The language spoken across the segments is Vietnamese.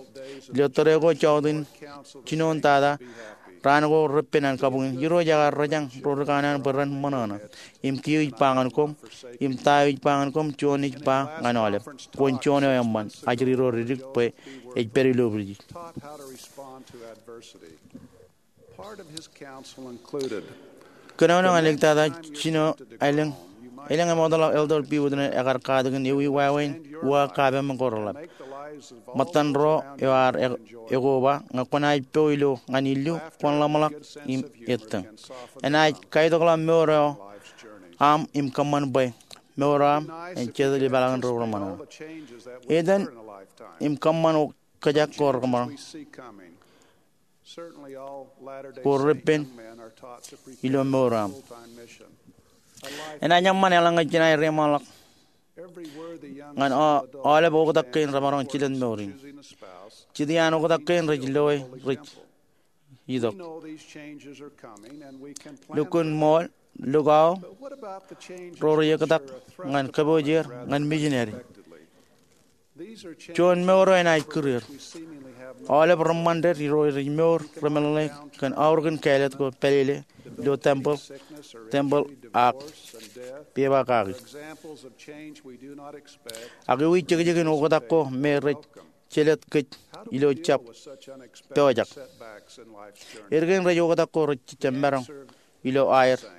difficult days of Leo tore ko chaudin counsel the chinon saints tada to be happy. Ranago repenan kabung yiro jagar rajang rorkanan beran manana. Im tiu pangan kom, im tayu pangan kom choni pa nganole. Kon chono yamman ajri ro ridik pe ejperi lobri. Taught how to respond to adversity. Part of his counsel included Kanana alektada chino ailang ailang modala elder pi udne agar kadagan yewi wawen wa kabe mangorla. make the lives of all Matan ro yar egoba ngakona poilo nganilu kon lamalak im etan. Enai kaidogla mero life's journey. am im kaman bay meoram en chedli balangan ro All mana. the changes that we Eden occur in a lifetime. im kaman kajak kor kamar We see coming. Certainly all Latter-day Por Saint repen, young men are taught to prepare ilo for a meoram. full-time mission. A life Enai man elang jinai remalak every worthy young ngan single adult ole bo understands dakken the ramarong importance chilen of meorin. choosing a spouse. Chidiano ko dakken rajloy rich Example. We yidok. know these changes are coming and we can plan Lukun for them. mol lugaw But what about the changes roro which yakadak are a thrust ngan upon kabojir us rather ngan missionary. unexpectedly? These are Chon changes meoro en ay for career. which we seemingly have no Ole brahmander hero remor remelale kan organ kailet ko pelele lo temple sickness or temple injury, ak divorce, and death. pieba Are kagi. examples of change we do not expect. Agi wi chigi no godak ko mere chelet kit How do we ilo deal chap with such unexpected pewajak. setbacks in life's journey? Ergen rayo godak ko rich temberang Answer ilo air the same.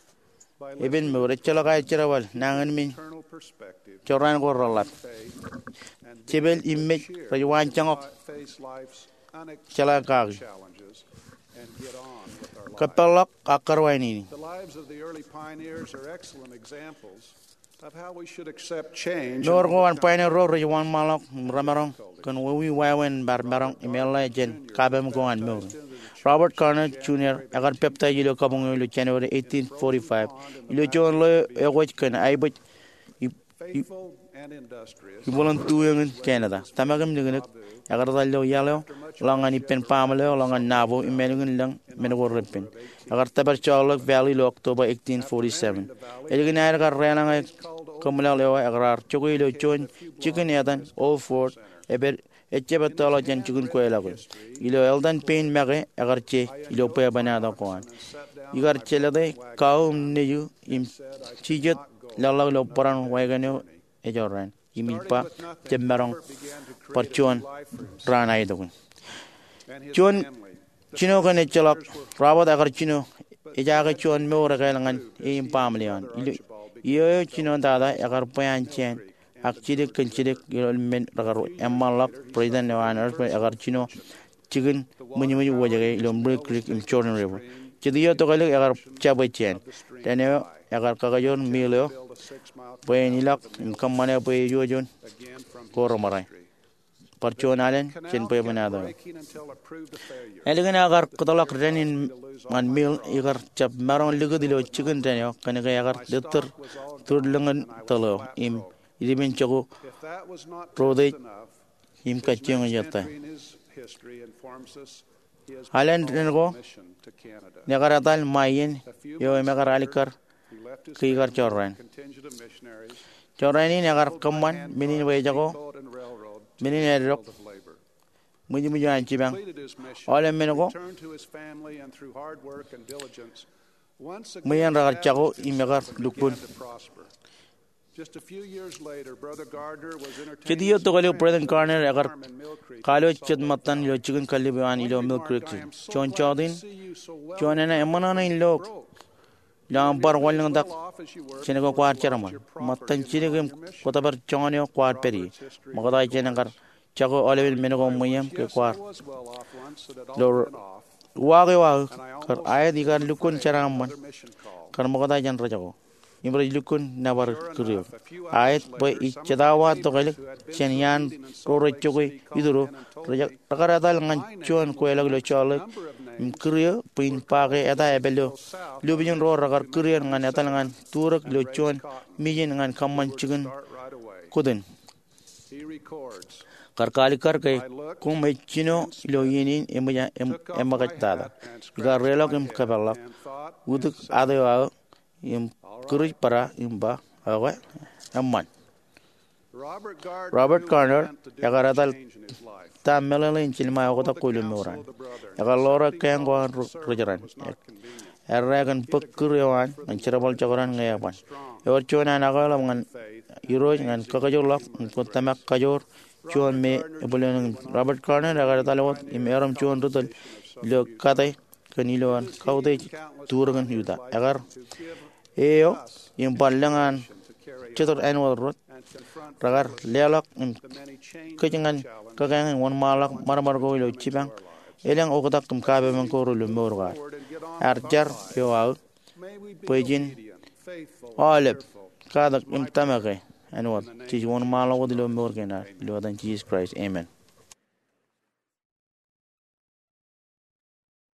By eben listening mere chelo kay cherawal nangan min eternal perspective, choran ko rolat faith, and chebel image cheer rayo wan changok face life's chala unexpected kagi. challenges and get on with our lives. Kapelak akarwaini. The lives of the early pioneers are excellent examples of how we should accept change. and Nor go an overcome pioneer ro rayo wan malak ramarong kan wi wawen barmarong imela jen kabem go an mil. Robert Garner Jr. agar pepta yilo kabung yilo January 1845 yilo John lo ewaj kan aibot faithful and industrious. ibolan tuyen Canada tamagam nignek agar dallo yalo langan ipen pamalo langan nabo imelungen lang menego repen agar tabar Charlotte Valley lo October 1847 eligin agar relang kamula lo agar chogoy lo chon chicken yadan Old Fort eber echeba tolo jan chicken ko elago ilo eldan pain mage agar che ilo pa banada koan igar chelade kaum neyu im chijet lalag lo paran wagano ejoran imilpa jemmarong parchon ranai dogun And his chon family. chino kan echalak rawat agar chino ejaga chon meora kailangan im pamlian iyo chino dada agar payan chen akchidik kenchidik yol men ragar emalak president newaner agar chino chicken munyi wajage ilom creek im Jordan River chidiyo to kale agar chabai chen tene agar kagayon milo Build a 6-mile payanilak im kamane pay yojon again from koromarai parchon alen chen pay banado breaking until it proved a failure. Elegant agar kutalak renin man mil igar chap maron ligo dilo chicken tenyo kanega agar deter tudlengan talo im iriben chogo If that was not Prode just enough, im his kaching next jata entry in his history informs us he has Island been nego on a mission to Canada. negaratal mayen A few yo months emegar later, alikar he left his kigar family chorran with a contingent of missionaries, chorrani negar by kamman hand minin brought wejago steamboat and railroad to minin the erok field of labor. muji muji anchibang Completed his mission, ole menego returned to his family, and through hard work and diligence, once Mayan again ragar chago established imegar himself and lukbun began to prosper. Just a few years later, Brother Gardner was entertaining Chidiyo to kale some President friends at Garner his agar farm in Mill Creek, kalo Salt Lake chedmatan Valley. yo chicken kaliban ilo One milk creek remarked, "I am so chon glad to chodin see you so well chonena recovered emanana from in your lok stroke. lam par walnang dak Well off as you were Senego before kwar you cheraman lost your property matan and went chirigem on your mission." kotabar chonyo kwar peri Robert's history magada chenagar chago olevil menego muyam ke Yes, kwar I was well off once. It had all Lor been off, wage wa and I kar almost ay was digar lukun afraid cheraman another mission call. kar magada jan rajago imra lukun nabar Sure kuriyo enough, a few ayat hours boy later, some of ichadawa the to gale neighbors who had been to a chenyan meeting in Salt rore Lake chogo City called iduro in and told raja me ragaradal ngan my chon name ko was elag lo amongst a chole number of names kriyo pin page eta ebelo go south lubin ro ragar kriyo ngan eta ngan turak lo chon mijin ngan kamman would chigen start right away. kudin He records, karkali karkay kung may chino ilo yinin took off my emagatada hat and igar scratched relog my im head kabalak and thought uduk and said, adayo im kuruj para imba awe amman Robert Garner yagaradal tammelin chilma ogota kulumuran yagalora kengwa rujaran erragan pekkurewan anchirabal chagaran ngayapan yorchona nagala ngan yuro ngan kakajolak tamak kajor chuan me bulen Robert Garner yagaradal imeram chuan rutal lo katay kaniloan kaude turgan yuda agar eo impallangan chetor annual rot ragar lelak kajangan kagangan wan malak marmar go lo chibang elang okodak tum kabe man ko ru morga arjar yo au pejin alep kadak imtamage annual chi wan malak go lo morgena lo dan Jesus Christ amen.